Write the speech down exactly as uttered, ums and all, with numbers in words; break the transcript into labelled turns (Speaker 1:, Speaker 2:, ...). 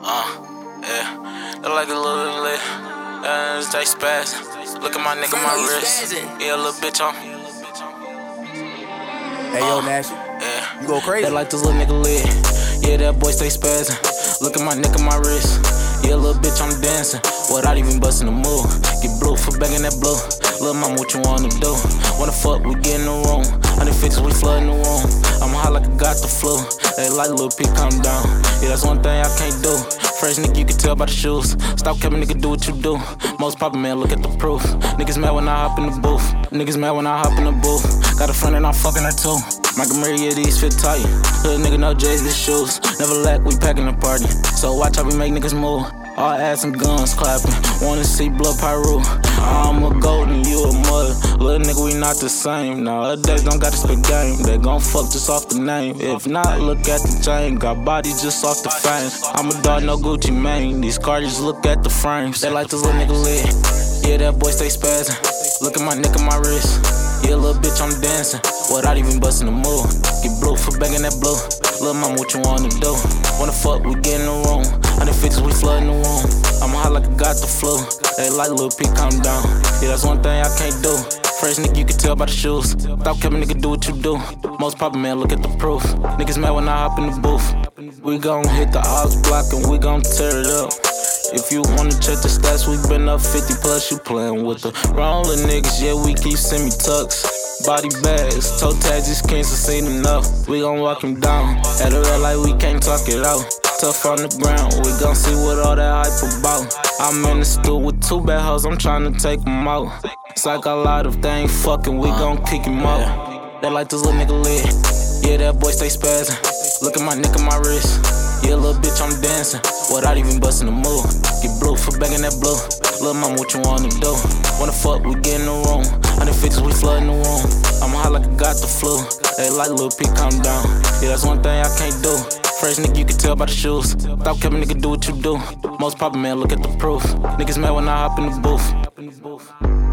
Speaker 1: Uh, yeah. Look like a little lit. Uh, stay spaz. Look at my nigga, my wrist. Yeah, little bitch on.
Speaker 2: Hey, yo,
Speaker 1: Uh,
Speaker 2: Nash,
Speaker 1: Yeah.
Speaker 2: you go crazy.
Speaker 1: They like this little nigga lit. Yeah, that boy stay spazzing. Look at my nigga, my wrist. Yeah, little bitch, I'm dancing without even busting a move. Get blue for bagging that blue. Lil' mama, what you wanna do? Wanna fuck, we get in the room. Hundred fixes, we floodin' the room. I'm high like I got the flu. They like Lil P, calm down. Yeah, that's one thing I can't do. Fresh nigga, you can tell by the shoes. Stop capping, nigga, do what you do. Most poppin', man, look at the proof. Niggas mad when I hop in the booth. Niggas mad when I hop in the booth. Got a friend and I'm fucking her too. Michael Murray, yeah, these fit tight. Hood nigga, no J's, these shoes. Never lack, we packing the party. So watch how we make niggas move. All ass and guns clapping. Wanna see blood pyro. I'm a golden, you a mother. Little nigga, we not the same. Nowadays don't gotta spit game. They gon' fuck just off the name. If not, look at the chain. Got body just off the fame. I'm a dog, no Gucci Mane. These cards look at the frames. They like this little nigga lit. Yeah, that boy stay spazzing. Look at my nigga, my wrist. Yeah, little bitch, I'm dancing without even busting a move. Get blue for bagging that blue. Lil' mama, what you wanna do? Wanna fuck, we get in the room. Hundred fixes, we floodin' the room. I'm high like I got the flu. They like Lil P, calm down. Yeah, that's one thing I can't do. Fresh nigga, you can tell by the shoes. Stop capping, nigga, do what you do. Most poppin', man, look at the proof. Niggas mad when I hop in the booth. We gon' hit the odds block and we gon' tear it up. If you wanna check the stats, we been up fifty plus. You playin' with the wrong niggas, yeah, we keep send me tucks. Body bags, toe tags, these kings have seen enough. We gon' walk him down. At a red light, we can't talk it out. Tough on the ground, we gon' see what all that hype about. I'm in the stool with two bad hoes, I'm tryna take them out. It's like a lot of they ain't fucking, we gon' kick him out. They like this little nigga lit. Yeah, that boy stay spazzing. Look at my nigga, my wrist. Yeah, little bitch, I'm dancing without even busting a move. Get blue for bagging that blue. Lil' mama, what you wanna do? Wanna fuck, we get in the room. Hundred fixes, we floodin' the room. I'm high like I got the flu. They like Lil P, calm down. Yeah, that's one thing I can't do. Fresh nigga, you can tell by the shoes. Stop capping, nigga, do what you do. Most poppin', man, look at the proof. Niggas mad when I hop in the booth.